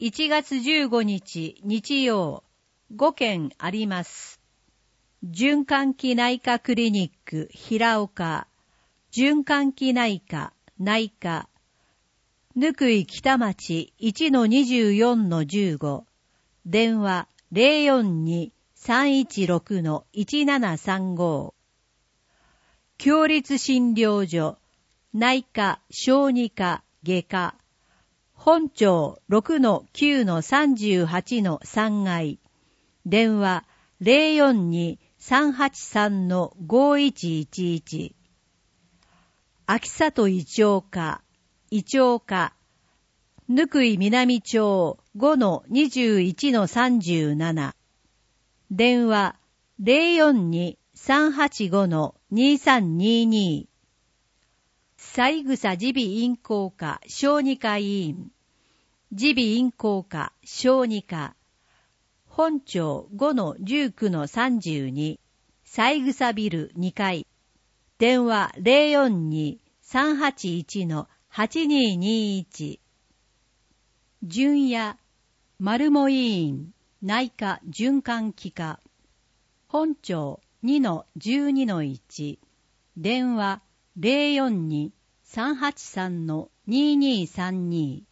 1月15日日曜、5件あります。循環器内科クリニック平岡、循環器内科内科、ぬくい北町 1-24-15、電話 042-316-1735、共立診療所内科小児科外科、本町 6-9-38-3 階、電話 042-383-5111、秋里胃腸科、胃腸科、ぬくい南町 5-21-37、電話 042-385-2322、三枝耳鼻咽喉科小児科医院、耳鼻咽喉科小児科、本町 5-19-32、三枝ビル2階、電話 042-381-8221、純也丸茂医院内科循環器科、本町 2-12-1、電話 042-383-2232、